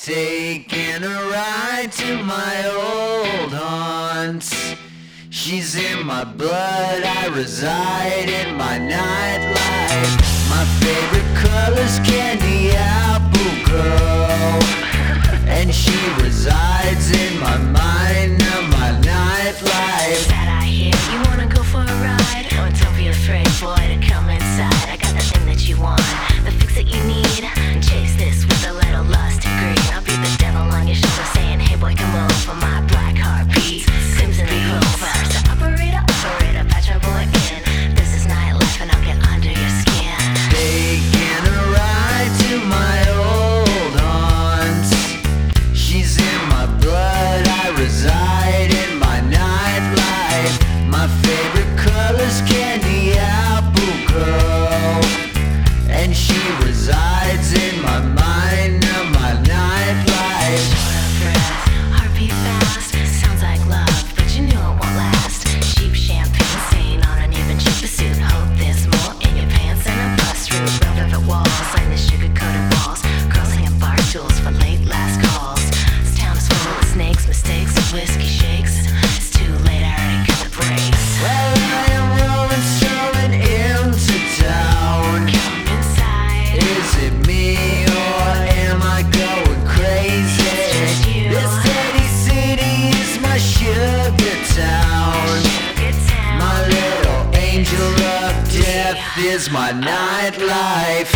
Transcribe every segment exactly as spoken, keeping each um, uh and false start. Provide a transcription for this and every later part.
Taking a ride to my old haunts. She's in my blood, I reside in my nightlife. My favorite color's candy apple girl, and she resides in my mind of my nightlife. That I hear you wanna go for a ride? Oh, don't be afraid, boy, to come inside. I got the thing that you want, the fix that you need. Chase this with a little lust and greed. I'll be the devil on your shoulder saying, hey boy, come over. My black heart beats, crimson and clover. So operator, operator, patch your boy in. This is nightlife and I'll get under your skin. Taking a ride to my old haunts. She's in my blood, I reside in my nightlife. My favorite color's candy apple girl, and she resides in my mind of my nightlife. Short of breath, heartbeat fast, sounds like love, but you knew it won't last. Cheap champagne stain on an even cheaper suit. Hope there's more in your pants and a bus route. Real velvet walls, like the sugar-coated walls. Girls hanging bar stools for late last calls. This town is full of snakes, mistakes, and whiskey shakes. It's too late, I already got the brakes. Well, I am rolling, strolling into town. Come inside. Is it me or am I going crazy? It's just you. This steady city is my sugar town. Sugar town. My little angel of death is my nightlife.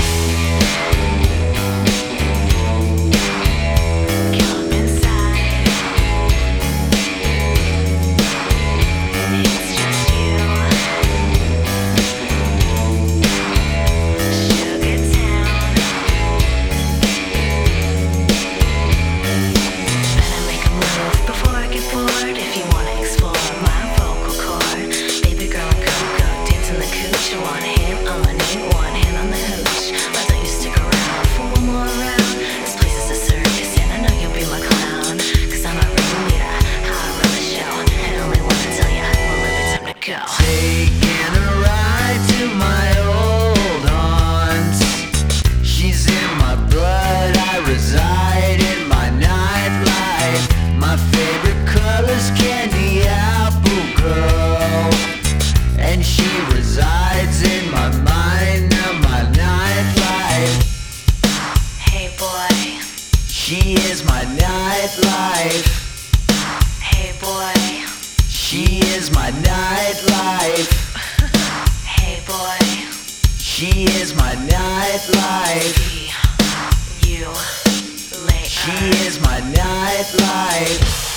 Come inside. It's just you. Sugar town. Better make a move before I get bored. If you wanna explore my vocal cord, baby girl and Coco dancing the cooch. One hand on my knee, one hand on the hooch. Why don't you stick around for one more round? This place is a circus, and I know you'll be my clown. Cause I'm a ringleader, how I run the show. And only wanna tell ya, well, if it's time to go. Taking a ride to my old haunts. She's in my blood, I reside in my nightlife. My favorite color's candy apple girl, and she resides in my mind of my nightlife. Hey boy, She is my nightlife. hey boy, She is my nightlife. hey boy. She is my nightlife. See you later. She is my nightlife.